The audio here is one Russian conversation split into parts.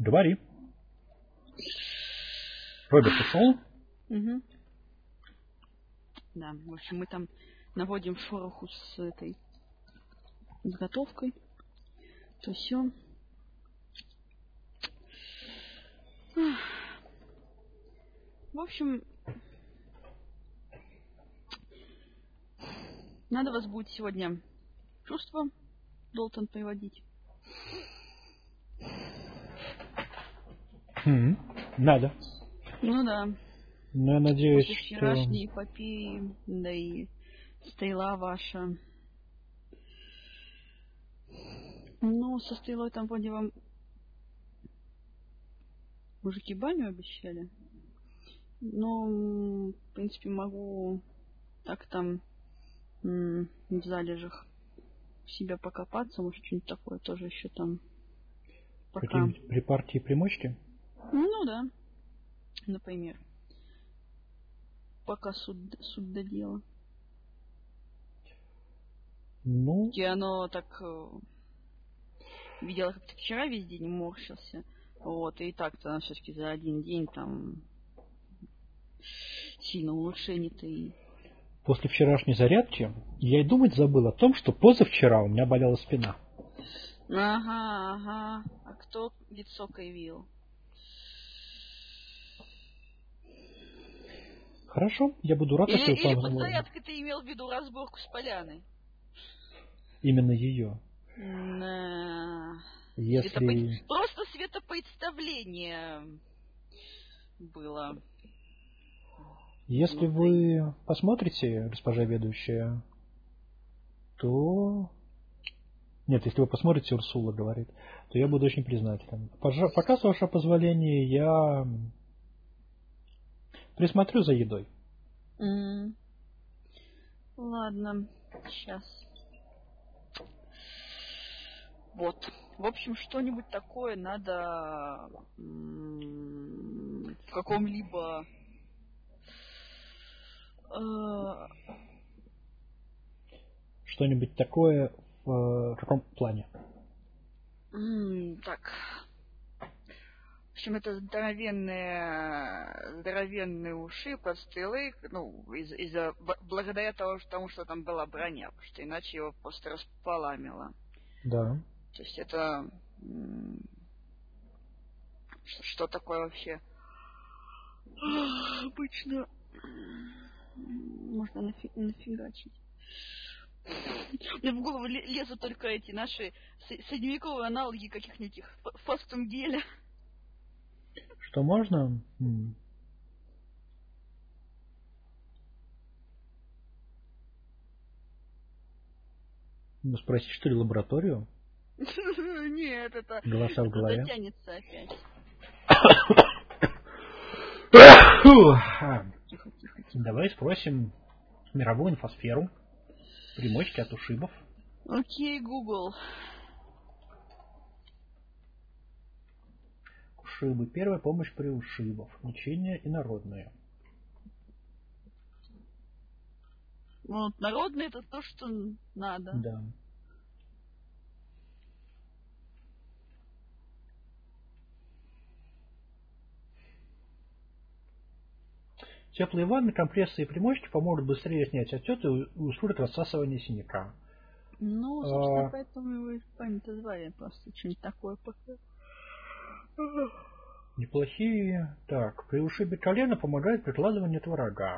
Говори. Роберт ушел? Угу. Да, в общем, мы там наводим шороху с этой изготовкой. То все. В общем, надо вас будет сегодня чувство Долтон приводить. Надо. Ну да. Но я надеюсь, после вчерашней эпопеи, да и стрела ваша. Ну, со стрелой там вроде вам мужики баню обещали. Но, в принципе, могу так там в залежах в себя покопаться. Может, что-нибудь такое тоже еще там. Пока... Какие-нибудь припарки и примочки? Ну да. Например. Пока суд до дела. Ну... И оно так... видела, как ты вчера весь день морщился. Вот, и так-то все-таки за один день там сильно улучшение-то и... После вчерашней зарядки я и думать забыл о том, что позавчера у меня болела спина. Ага. А кто лицо кривил? Хорошо, я буду рад, если вы Или под зарядкой ты имел в виду разборку с поляной? Именно ее. Если... Просто светопредставление было. Если вы посмотрите, госпожа ведущая, то... Нет, если вы посмотрите, Урсула говорит, то я буду очень признателен. Пока, с вашего позволения, я присмотрю за едой. Ладно, сейчас. Вот. В общем, что-нибудь такое надо в каком-либо Что-нибудь такое в каком плане? Так. В общем, это здоровенные уши под стрелой, ну, благодаря тому, что там была броня, потому что иначе его просто располамило. Да. То есть это... Что такое вообще? Обычно можно нафигачить. Мне в голову лезут только эти наши средневековые аналоги каких-нибудь фастунгеля. Что можно? Ну, спросить, что ли, лабораторию? Нет, это... Голоса в голове. Затянется опять. Тихо. Давай спросим мировую инфосферу. Примочки от ушибов. Окей, Google. Ушибы. Первая помощь при ушибах. Лечение инородное. Вот, народное это то, что надо. Да. Теплые ванны, компрессы и примочки помогут быстрее снять отек и ускорят рассасывание синяка. Ну, собственно, поэтому его и память звали. Просто что-нибудь такое пока. Неплохие. Так, при ушибе колена помогает прикладывание творога.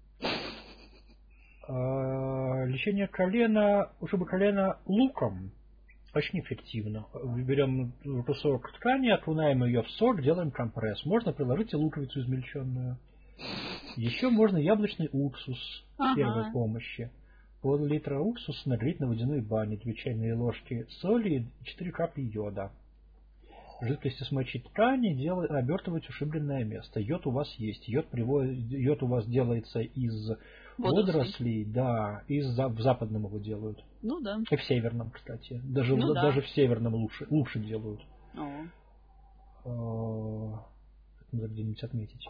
Лечение колена, ушиба колена луком очень эффективно. Берем кусок ткани, окунаем ее в сок, делаем компресс. Можно приложить и луковицу измельченную. Еще можно яблочный уксус первой помощи. Пол-литра уксуса нагреть на водяной бане, 2 чайные ложки соли и 4 капли йода. В жидкости смочить ткани, обертывать ушибленное место. Йод у вас есть. Йод у вас делается из водорослей, да, в западном его делают. Ну да. И в северном, кстати. Даже в северном лучше делают. Надо где-нибудь отметить.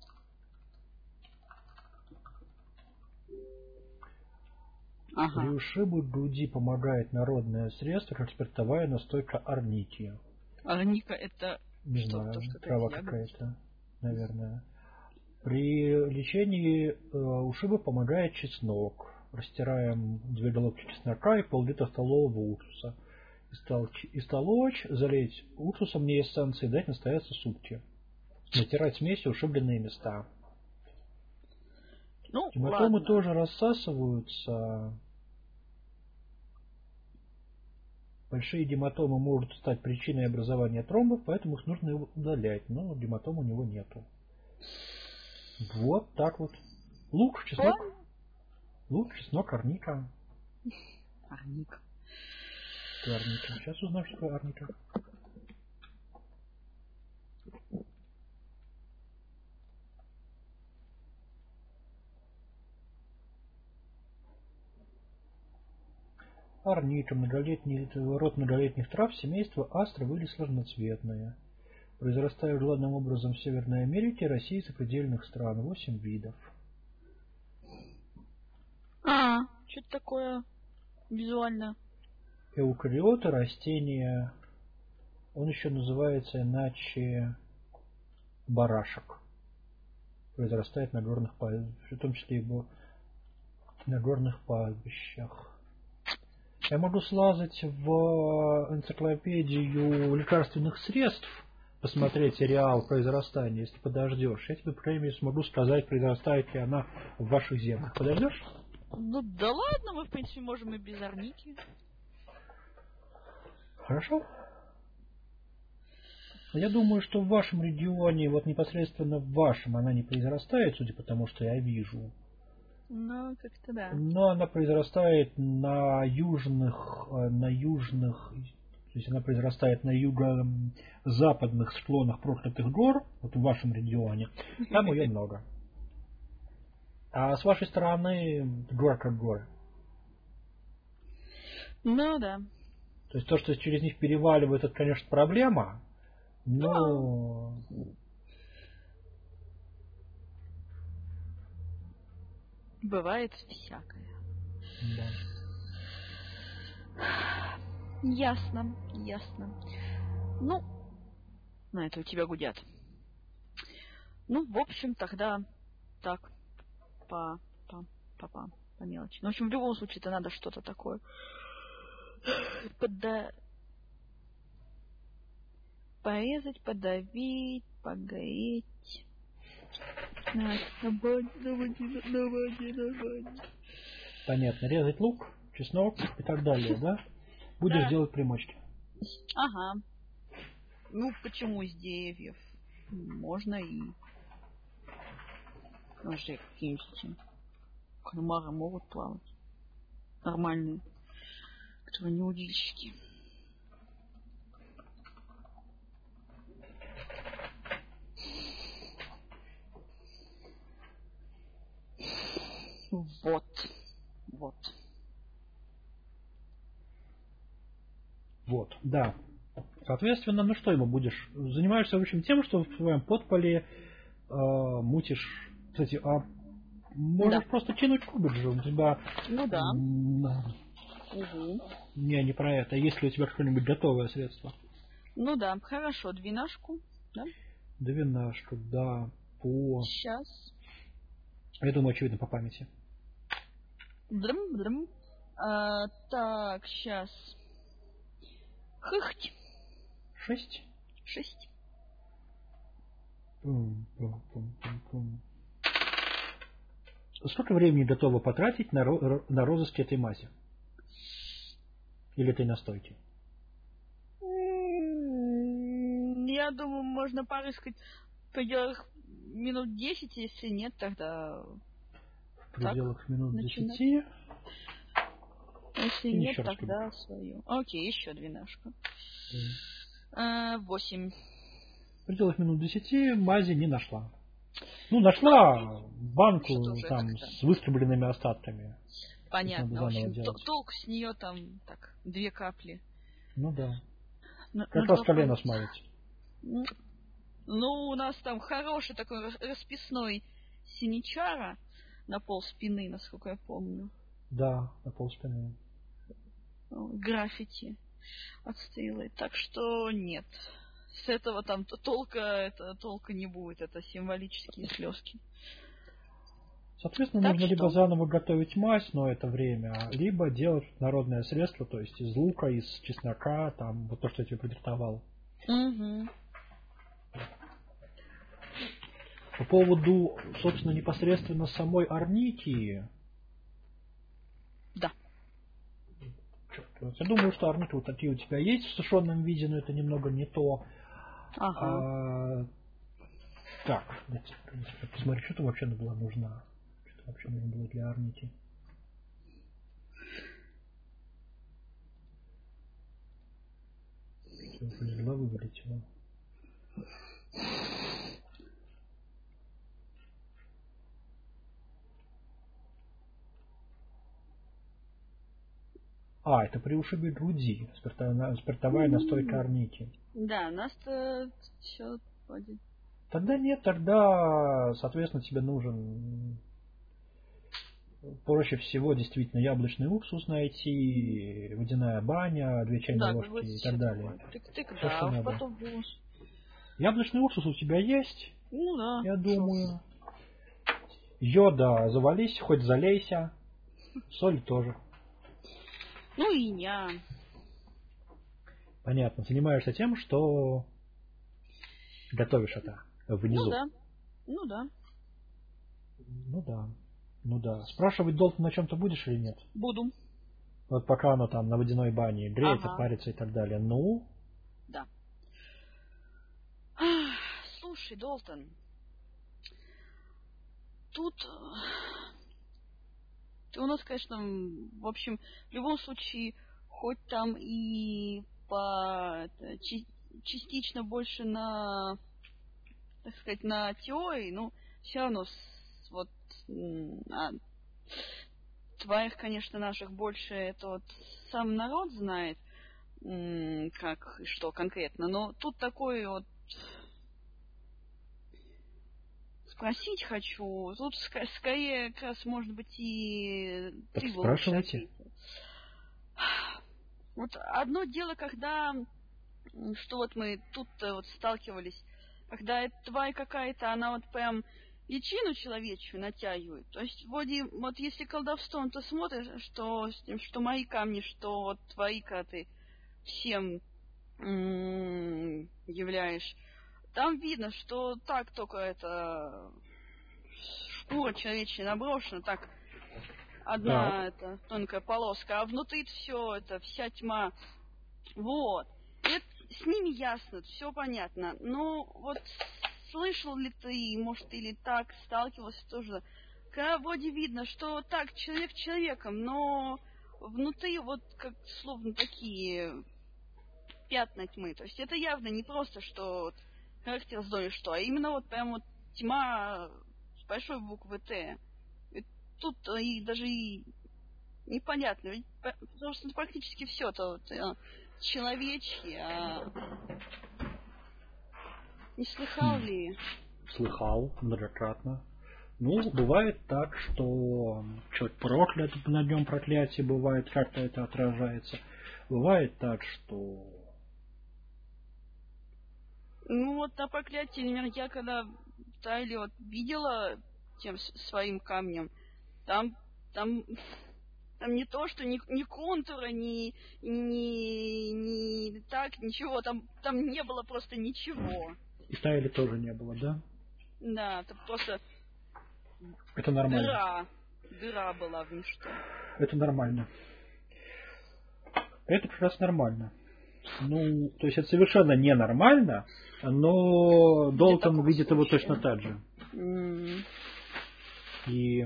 При ушибу груди помогает народное средство, как спиртовая настойка арники. Арника это Не что? знаю, То, что трава какая-то, наверное. При лечении ушиба помогает чеснок. Растираем 2 головки чеснока и пол-литра столового уксуса. Истолочь, залить уксусом не эссенции, дать настояться сутки. Натирать смесью ушибленные места. Ну, Гематомы ладно. тоже рассасываются. Большие гематомы могут стать причиной образования тромбов, поэтому их нужно удалять. Но гематом у него нету. Вот так вот. Лук, чеснок. Лук, чеснок, арника. Арника. Что арника? Сейчас узнаем, что такое арника. Арника, род многолетних трав семейства астровые или сложноцветные. Произрастают главным образом в Северной Америке, России и сопредельных стран. 8 видов. Что-то такое визуально. Эукариоты, растения. Он еще называется иначе барашек. Произрастает на горных пастбищах, в том числе и на горных пастбищах. Я могу слазать в энциклопедию лекарственных средств, посмотреть сериал произрастания, если подождешь. Я тебе, по крайней мере, смогу сказать, произрастает ли она в ваших землях. Подождешь? Ну да ладно, мы в принципе можем и без арники. Хорошо. Я думаю, что в вашем регионе, вот непосредственно в вашем, она не произрастает, судя по тому, что я вижу. Ну, как-то да. Но она произрастает на южных, то есть она произрастает на юго-западных склонах проклятых гор, вот в вашем регионе. Там ее много. А с вашей стороны гор как горы. Ну да. То есть то, что через них переваливают, это, конечно, проблема, но... Бывает всякое. Да. Ясно, ясно. Ну, на это у тебя гудят. Ну, в общем, тогда так, по мелочи. Ну, в общем, в любом случае, это надо что-то такое порезать, подавить, погореть. На воде. Понятно. Резать лук, чеснок и так далее, да? Будешь делать примочки. Ага. Ну, почему из деревьев? Можно и... Может, какие-нибудь кальмары могут плавать. Нормальные. Которые не удильщики. Вот. Вот, да. Соответственно, ну что ему будешь? Занимаешься, в общем, тем, что в своем подполе мутишь. Кстати, можешь просто кинуть кубик же. У тебя... Ну да. Угу. Не про это. Есть ли у тебя какое-нибудь готовое средство? Ну да, хорошо. 12, да? 12, да. По... Сейчас. Я думаю, очевидно, по памяти. Так, сейчас. Хыхть. 6? 6. Сколько времени готова потратить на розыск этой мази? Или этой настойки? Я думаю, можно порыскать в пределах минут 10, если нет, тогда... В пределах минут начинать. 10. Если И нет, еще раз тогда кубик. свою. Окей, еще 12. 8. В пределах минут 10 мази не нашла. Ну, нашла банку там с выскобленными остатками. Понятно. В общем, толк с нее там так, 2 капли. Ну да. Как раз колено смазать. Ну, у нас там хороший такой расписной синичара на пол спины, насколько я помню. Да, на пол спины. граффити отстреливать. Так что нет. С этого там толка не будет. Это символические слезки. Соответственно, Так нужно что? либо заново готовить мазь, но это время, либо делать народное средство, то есть из лука, из чеснока, там, вот то, что я тебе подиктовал. Угу. По поводу, собственно, непосредственно самой арники. Да. Я думаю, что арники вот такие у тебя есть в сушеном виде, но это немного не то. Ага. Так, посмотри, что там вообще была нужна. Что вообще нужно было для арники. Все, из головы вылетело. Это при ушибе груди. Спиртовая настойка арники. Да, у нас-то все входит. Тогда нет, тогда, соответственно, тебе нужен проще всего действительно яблочный уксус найти, водяная баня, 2 чайные ложки и так далее. Тык-тык, да, потом яблочный уксус у тебя есть? Ну да. Я думаю. Йода завались, хоть залейся. Соль тоже. Ну и я. Понятно. Занимаешься тем, что готовишь это внизу. Ну да. Ну да. Спрашивать долго на чем-то будешь или нет? Буду. Вот пока оно там на водяной бане греется, парится и так далее. Ну? Да. Слушай, Долтон, тут у нас, конечно, в общем, в любом случае, хоть там и частично больше на, так сказать, на теории, но все равно вот твоих, конечно, наших больше это вот сам народ знает, как и что конкретно. Но тут такой вот спросить хочу. Тут скорее как раз может быть и так ты спрашивайте. Вот одно дело, когда что вот мы тут-то вот сталкивались, когда эта тварь какая-то, она вот прям личину человечью натягивает. То есть, вроде, вот если колдовством ты смотришь, что мои камни, что вот твои, когда ты всем являешь, там видно, что так только это шкура человечья наброшена, так одна эта тонкая полоска, а внутри все это, вся тьма. Вот. Это, с ними ясно, все понятно. Но вот слышал ли ты, может, или так сталкивался тоже, когда вроде видно, что так, человек человеком, но внутри вот как словно такие пятна тьмы. То есть это явно не просто, что вот, характер злой, что, а именно вот прям вот тьма с большой буквы Т. И тут и даже и непонятно, ведь потому что практически все это вот, человечье, не слыхал ли? Слыхал многократно. Ну, бывает так, что человек проклят, на нем проклятие бывает, как-то это отражается. Бывает так, что... Ну, вот на проклятие, например, я когда в Тайле вот видела тем своим камнем, там не то, что ни контура, ни так, ничего, там не было просто ничего. И в Тайле тоже не было, да? Да, это просто... Это нормально. Дыра была в ничто. Это нормально. Это как раз нормально. Ну, то есть это совершенно ненормально, но Долтон видит его точно так же. И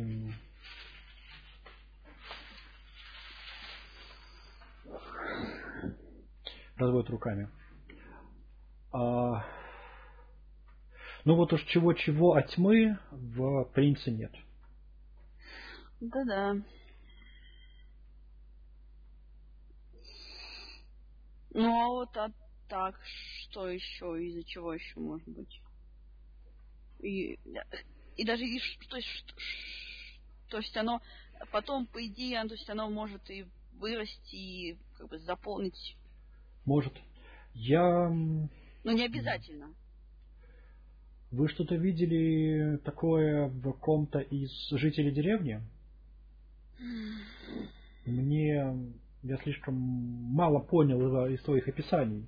разводит руками. Ну вот уж чего-чего, а тьмы в принце нет. Да-да. Ну а вот так, что еще, из-за чего еще может быть? И даже то есть оно потом, по идее, то есть оно может и вырасти и как бы заполнить. Может. Ну, не обязательно. Вы что-то видели такое в ком-то из жителей деревни? Я слишком мало понял из твоих описаний.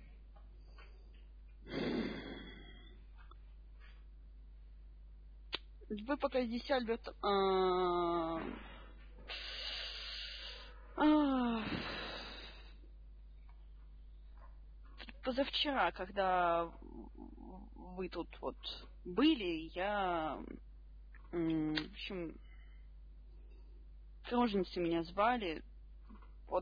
Вы пока здесь, Альберт, позавчера, когда вы тут вот были, я, в общем, кружницы меня звали, вот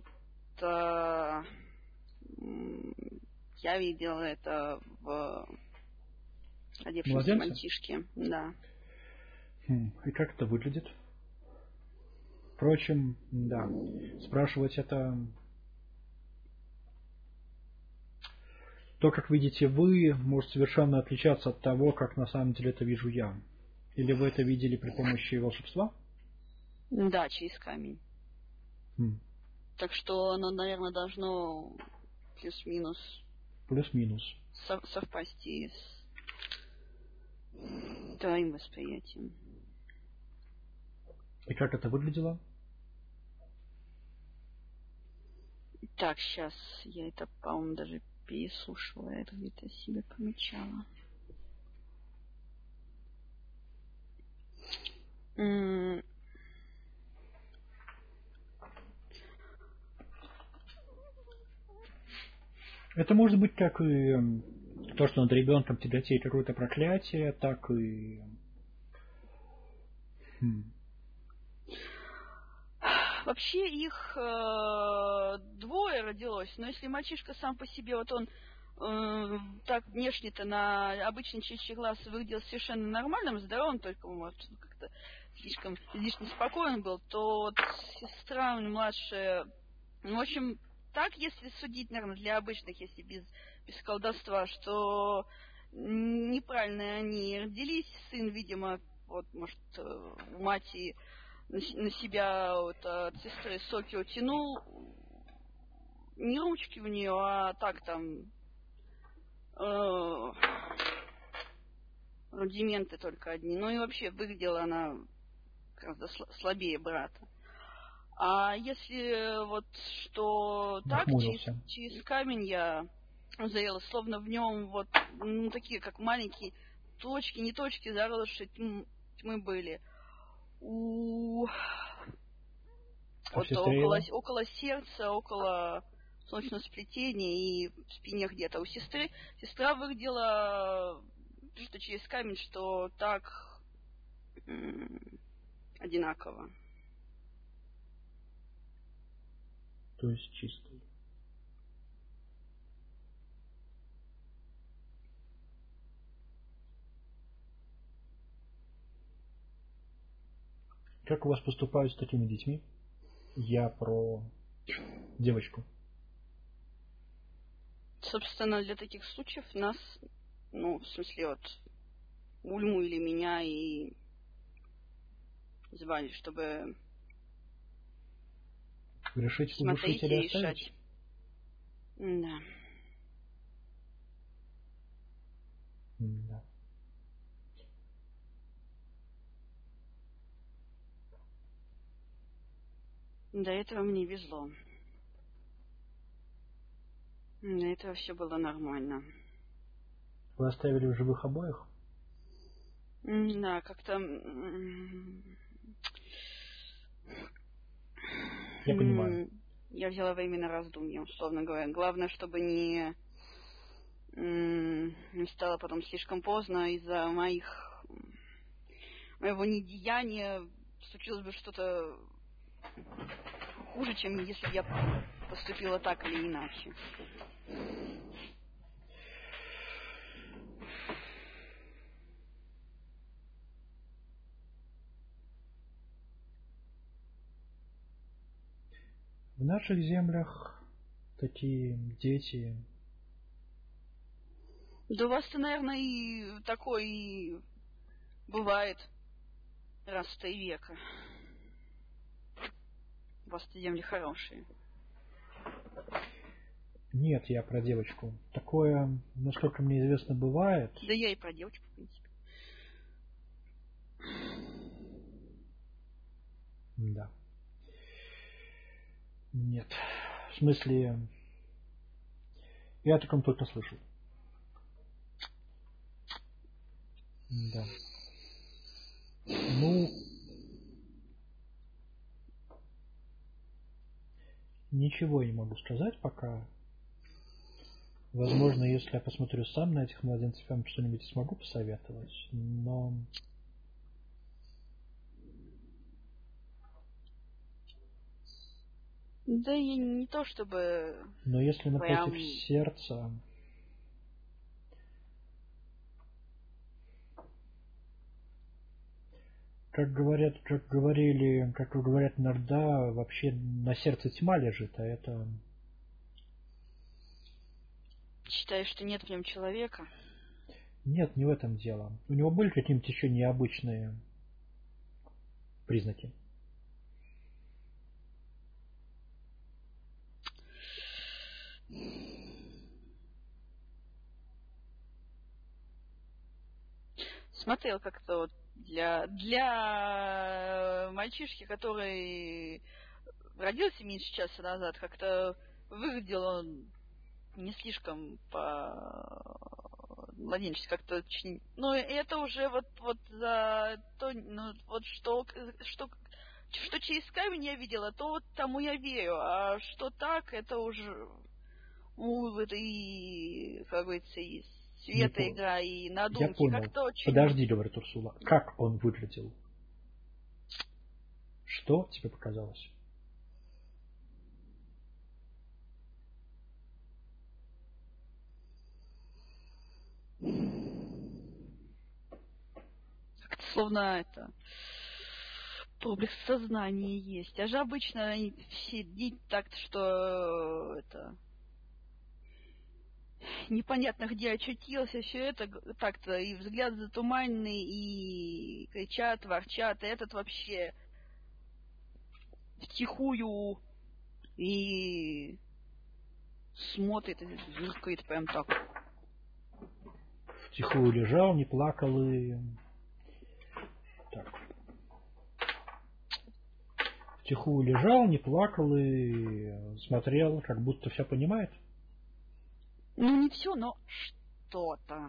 я видела это в одевшемся мальчишке, да. И как это выглядит? Впрочем, да, спрашивать это... То, как видите вы, может совершенно отличаться от того, как на самом деле это вижу я. Или вы это видели при помощи волшебства? Да, через камень. Так что оно, наверное, должно плюс-минус... Плюс-минус. Совпасть с твоим восприятием. И как это выглядело? Так, сейчас я это, по-моему, даже переслушивала, я это где-то себе помечала. Это может быть как и то, что над ребенком тяготеет какое-то проклятие, так и... Вообще их двое родилось, но если мальчишка сам по себе, вот он так внешне-то на обычный чечий глаз выглядел совершенно нормальным, здоровым, только, может, как-то слишком излишне спокоен был, то вот сестра младшая, в общем, так, если судить, наверное, для обычных, если без колдовства, что неправильно они родились, сын, видимо, вот, может, у матери на себя вот, от сестры соки утянул, не ручки у нее, а так там рудименты только одни. Ну и вообще выглядела она гораздо слабее брата. А если вот что так, через камень я заела, словно в нем вот такие как маленькие точки, не точки, заросшие тьмы были. Вот около сердца, около солнечного сплетения и в спине где-то. У сестра выглядела, что через камень, что так одинаково. То есть чистый. Как у вас поступают с такими детьми? Я про девочку. Собственно, для таких случаев нас, в смысле, вот Ульму или меня и звали, чтобы решить, смотреть или и решать. Да. Да. До этого мне везло. До этого все было нормально. Вы оставили в живых обоих? Да, как-то... Я понимаю. Я взяла время на раздумье, условно говоря. Главное, чтобы не стало потом слишком поздно из-за моего недеяния случилось бы что-то хуже, чем если я поступила так или иначе. В наших землях такие дети... Да у вас-то, наверное, и такое и бывает раз в 3 века. У вас-то земли хорошие. Нет, я про девочку. Такое, насколько мне известно, бывает. Да я и про девочку, в принципе. Да. Нет. В смысле, я о таком только слышал. Да. Ну, ничего я не могу сказать пока. Возможно, если я посмотрю сам на этих младенцев, я вам что-нибудь смогу посоветовать, но... Да и не то чтобы... Но если напротив прям... сердца... Как говорят, как говорят иногда, вообще на сердце тьма лежит, а это... Считаешь, что нет в нем человека? Нет, не в этом дело. У него были какие-нибудь еще необычные признаки? Смотрел как-то вот для мальчишки, который родился меньше часа назад, как-то выглядел он не слишком младенчески, как-то очень... Ну, это уже вот за то, ну, вот что через камень я видела, то вот тому я верю, а что так, это уже это и, как говорится, и света игра, и надумки. Я понял. Как-то очень... Подожди, говорит Урсула. Как он выглядел? Что тебе показалось? Как-то словно это... проблеск сознания есть. А же обычно они все так, что это... непонятно, где очутился, все это так-то, и взгляд затуманенный, и кричат, ворчат, и этот вообще втихую и смотрит, и зыркает прям так. Втихую лежал, не плакал и... Так. Втихую лежал, не плакал и смотрел, как будто все понимает. Ну, не все, но что-то.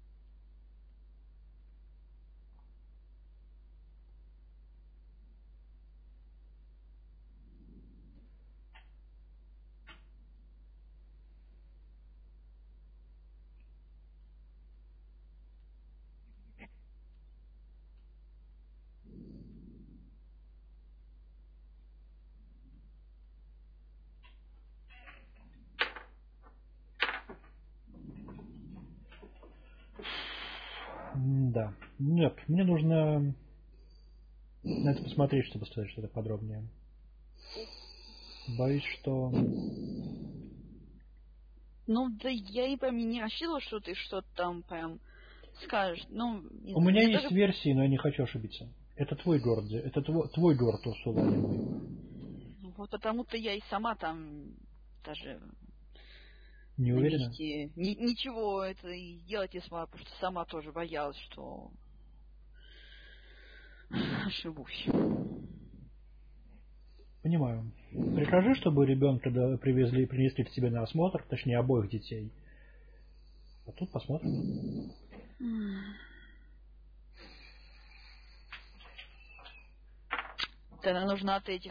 Да. Нет, мне нужно на это посмотреть, чтобы сказать что-то подробнее. Боюсь, что... Ну, да я и прям не рассчитывала, что ты что-то там прям скажешь. Ну, У меня есть даже... версии, но я не хочу ошибиться. Это твой город, это твой город, Урсула, а не мой. Вот потому-то я и сама там даже... Не уверена? Ничего это и сделать не смогла, потому что сама тоже боялась, что ошибусь. Понимаю. Прикажи, чтобы ребенка принесли к тебе на осмотр, точнее обоих детей. А тут посмотрим. Тогда нужно от этих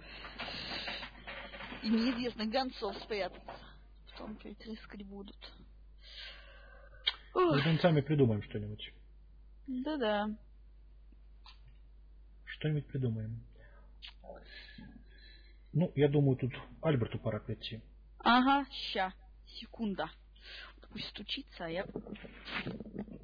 неизвестных гонцов спрятаться. Потом опять рискать будут. Мы сами придумаем что-нибудь. Да-да. Что-нибудь придумаем. Ну, я думаю, тут Альберту пора прийти. Ага, ща. Секунда. Пусть стучится, а я...